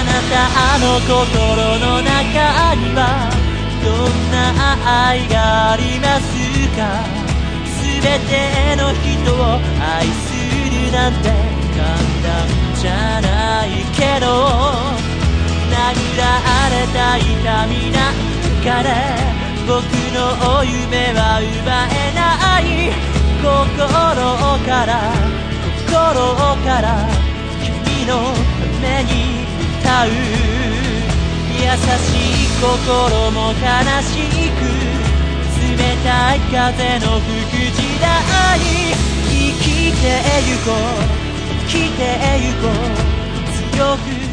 なたの心の中にはどんな愛がありますか。すべての人を愛するなんて簡単じゃないけど、殴られた痛みなんかで僕の夢は奪えない。心から君のために歌う。優しい心も悲しく冷たい風の吹く時代。生きてゆこう強く